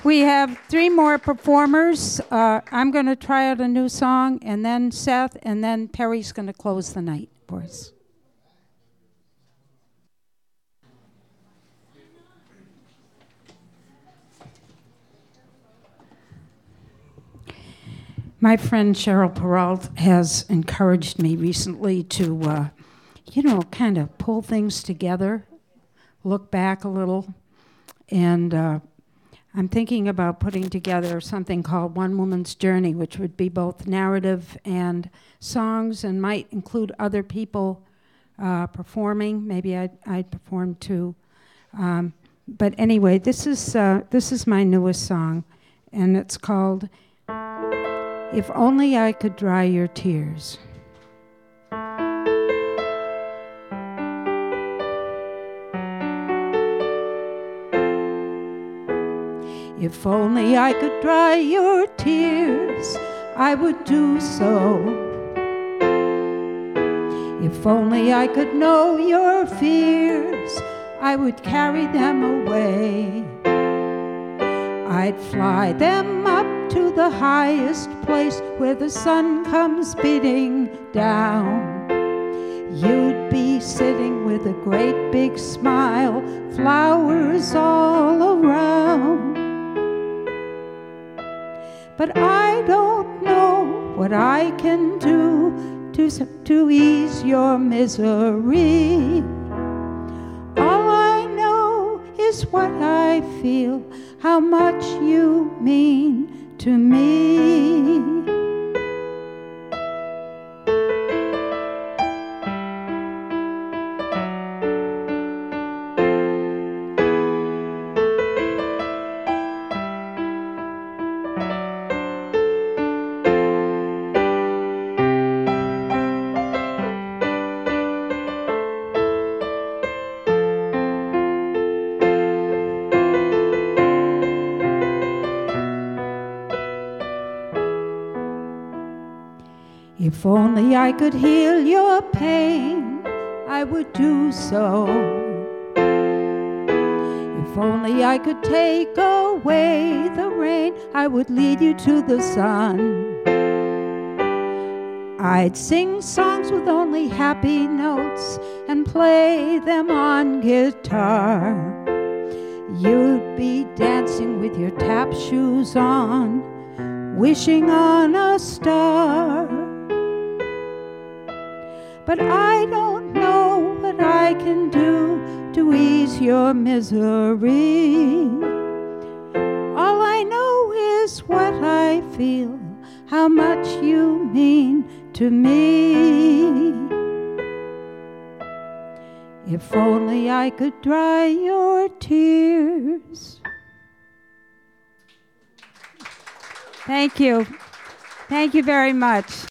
We have three more performers. I'm going to try out a new song, and then Seth, and then Perry's going to close the night for us. My friend Cheryl Peralt has encouraged me recently to, kind of pull things together, look back a little, and I'm thinking about putting together something called One Woman's Journey, which would be both narrative and songs and might include other people performing. Maybe I'd perform too. But anyway, this is my newest song, and it's called If Only I Could Dry Your Tears. If only I could dry your tears, I would do so. If only I could know your fears, I would carry them away. I'd fly them up to the highest place where the sun comes beating down. You'd be sitting with a great big smile, flowers all around. But I don't know what I can do to ease your misery. All I know is what I feel, how much you mean to me. If only I could heal your pain, I would do so. If only I could take away the rain, I would lead you to the sun. I'd sing songs with only happy notes and play them on guitar. You'd be dancing with your tap shoes on, wishing on a star. But I don't know what I can do to ease your misery. All I know is what I feel, how much you mean to me. If only I could dry your tears. Thank you. Thank you very much.